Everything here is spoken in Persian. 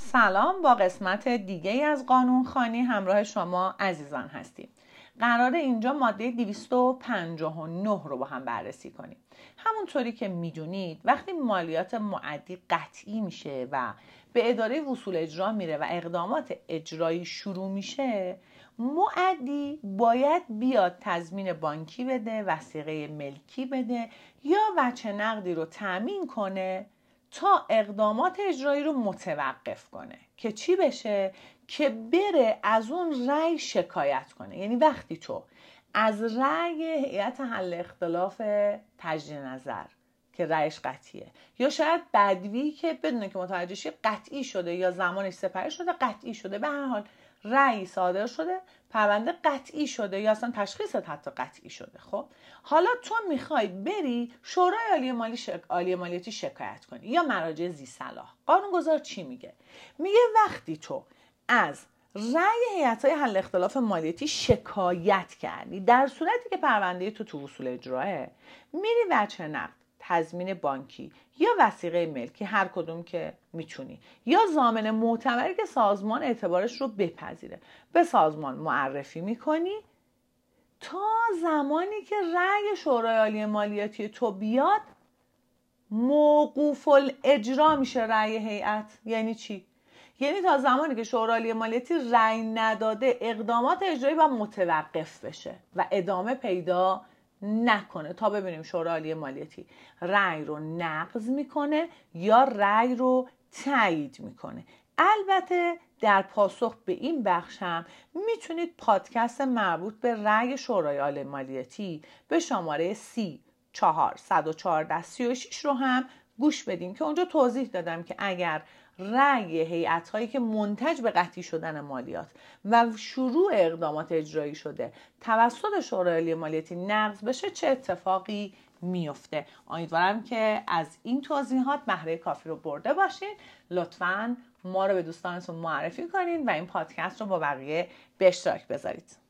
سلام، با قسمت دیگه از قانون خوانی همراه شما عزیزان هستیم. قراره اینجا ماده 259 رو با هم بررسی کنیم. همونطوری که میدونید وقتی مالیات معدی قطعی میشه و به اداره وصول اجرا میره و اقدامات اجرایی شروع میشه، معدی باید بیاد تضمین بانکی بده، وثیقه ملکی بده یا وجه نقدی رو تأمین کنه تا اقدامات اجرایی رو متوقف کنه که چی بشه؟ که بره از اون رأی شکایت کنه. یعنی وقتی تو از رأی هیئت حل اختلاف تجدید نظر که رأیش قطعیه یا شاید بدوی که بدونه که متوجه شی قطعی شده یا زمانش سپری شده قطعی شده، به هر حال رأی صادر شده، پرونده قطعی شده یا اصلا تشخیصت حتی قطعی شده. خب حالا تو میخوای بری شورای عالی مالیاتی شکایت کنی یا مراجع ذی صلاح. قانونگذار چی میگه؟ میگه وقتی تو از رأی هیئت‌های حل اختلاف مالیاتی شکایت کردی، در صورتی که پرونده تو وصول اجراه، میری وجه نقد، تضمین بانکی یا وثیقه ملکی، هر کدوم که میتونی، یا ضامن معتبری که سازمان اعتبارش رو بپذیره، به سازمان معرفی میکنی تا زمانی که رأی شورای عالی مالیاتی تو بیاد موقوف الاجرا میشه رأی هیئت. یعنی چی؟ یعنی تا زمانی که شورای عالی مالیاتی رأی نداده اقدامات اجرایی باید متوقف بشه و ادامه پیدا نکنه تا ببینیم شورای عالی مالیاتی رأی رو نقض میکنه یا رأی رو تایید میکنه. البته در پاسخ به این بخش هم میتونید پادکست مربوط به رأی شورای عالی مالیاتی به شماره 34-114-36 رو هم گوش بدیم که اونجا توضیح دادم که اگر رأی هیئت‌هایی که منتج به قطعی شدن مالیات و شروع اقدامات اجرایی شده توسط شورای عالی مالیاتی نقض بشه چه اتفاقی میفته. امیدوارم که از این توضیحات بهره کافی رو برده باشین. لطفاً ما رو به دوستانتون معرفی کنین و این پادکست رو با بقیه به اشتراک بذارید.